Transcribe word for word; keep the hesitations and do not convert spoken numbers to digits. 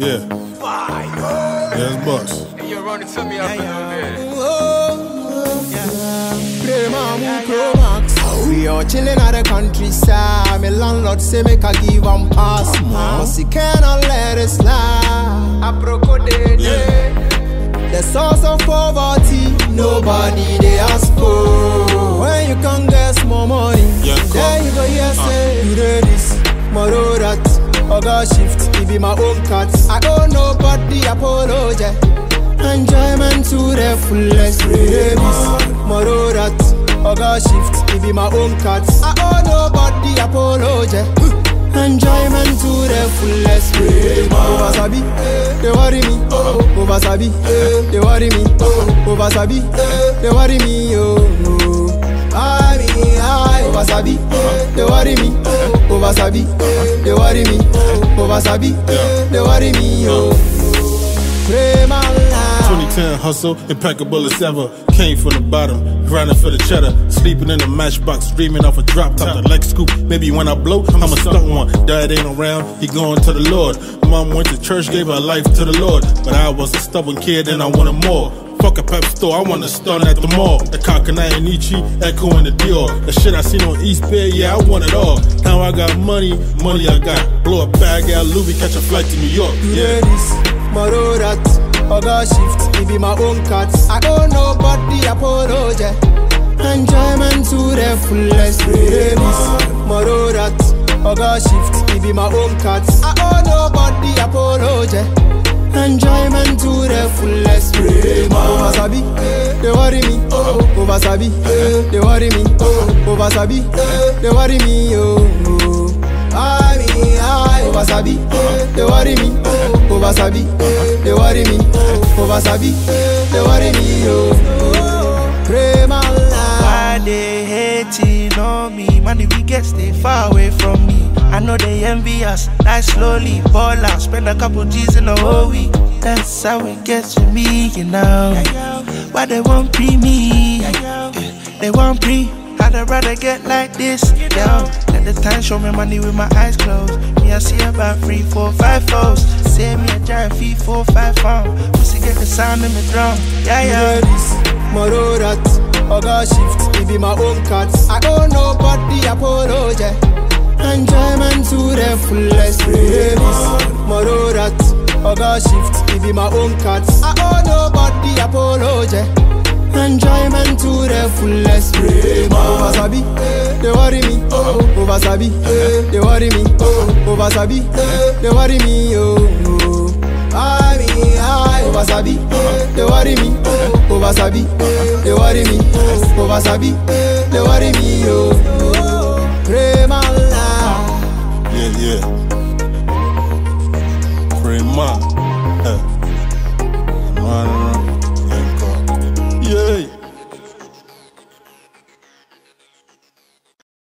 Yeah. Yes, boss. Hey, you're running to me up yeah, yeah. We all chillin' at the countryside. My landlord say make I give him pass, but he cannot let it slide. yeah. The source of poverty, nobody they ask for. When you can get small money, yeah, there you go, yes, uh. say you do this, tomorrow that. Oga shift, it be my own cuts. I owe nobody apology. Enjoyment to the fullest. Tomorrow that. Oga shift, it be my own cuts. I owe nobody apology. Enjoyment to the fullest. Over Sabi, they worry me. Over Sabi, they worry me. Over Sabi, they worry me. Oh, I mean, I over Sabi, they worry me. Over Sabi, they worry me. Over Sabi, they worry me. Oh, pray my life. twenty ten hustle, impeccable as ever. Came from the bottom, grinding for the cheddar. Sleeping in a matchbox, dreaming off a drop top. The Lex scoop, maybe when I blow, I'm a stunt one. Dad ain't around, he going to the Lord. Mom went to church, gave her life to the Lord. But I was a stubborn kid and I wanted more. Fuck a pep store, I want to stun at the mall. The Kakanai and Nietzsche, Echo and the Dior. The shit I seen on East Bay, yeah, I want it all. Now I got money, money I got. Blow a bag out, Louis, catch a flight to New York. Yeah, this, tomorrow that. Oga shift, it be my own cuts. I owe nobody apology. Enjoyment to the fullest. Tomorrow that. Oga shift, it be my own cuts. I owe nobody apology. Enjoyment to the fullest. Over Sabi, they worry me. Over Sabi, they worry me. Over Sabi, they worry me. Oh, I mean, I over Sabi, they worry me. Over Sabi, they worry me. Over Sabi, they worry me. Oh, pray my life. Why they hating on me? Money we get stay far away from me. I know they envy us. Die slowly, ball out, spend a couple G's in a whole week. That's how it gets with me, you know. Why they won't pre me? They won't pre. I'd rather get like this, yo. Let the time show me money with my eyes closed. Me I see about three, four, five foes. Say me a giant feet, four, five pound. Pussy get the sound in the drum, yeah, yeah. Tomorrow that. Oga shift, it be my own cuts. I owe nobody apology. Enjoyment to the fullest. Tomorrow that. Oga shift, it be my own cuts. I owe nobody apology. Enjoyment to the fullest. Over Sabi, they worry me. Over Sabi, they worry me. Over Sabi, they worry me. Oh, I mean, I over Sabi, they worry me. Over Sabi, they worry me. Over Sabi, they worry me. Oh, pray my life.